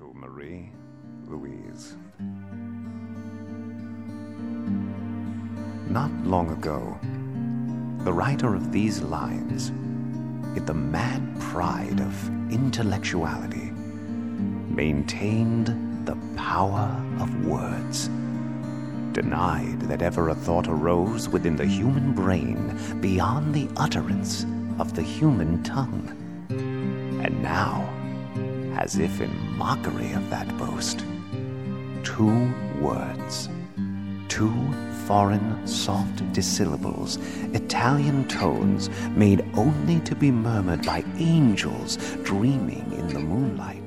to Marie Louise. Not long ago, the writer of these lines, in the mad pride of intellectuality, maintained the power of words, denied that ever a thought arose within the human brain beyond the utterance of the human tongue. And now, as if in mockery of that boast, 2 words, 2 foreign soft dissyllables, Italian tones made only to be murmured by angels dreaming in the moonlight,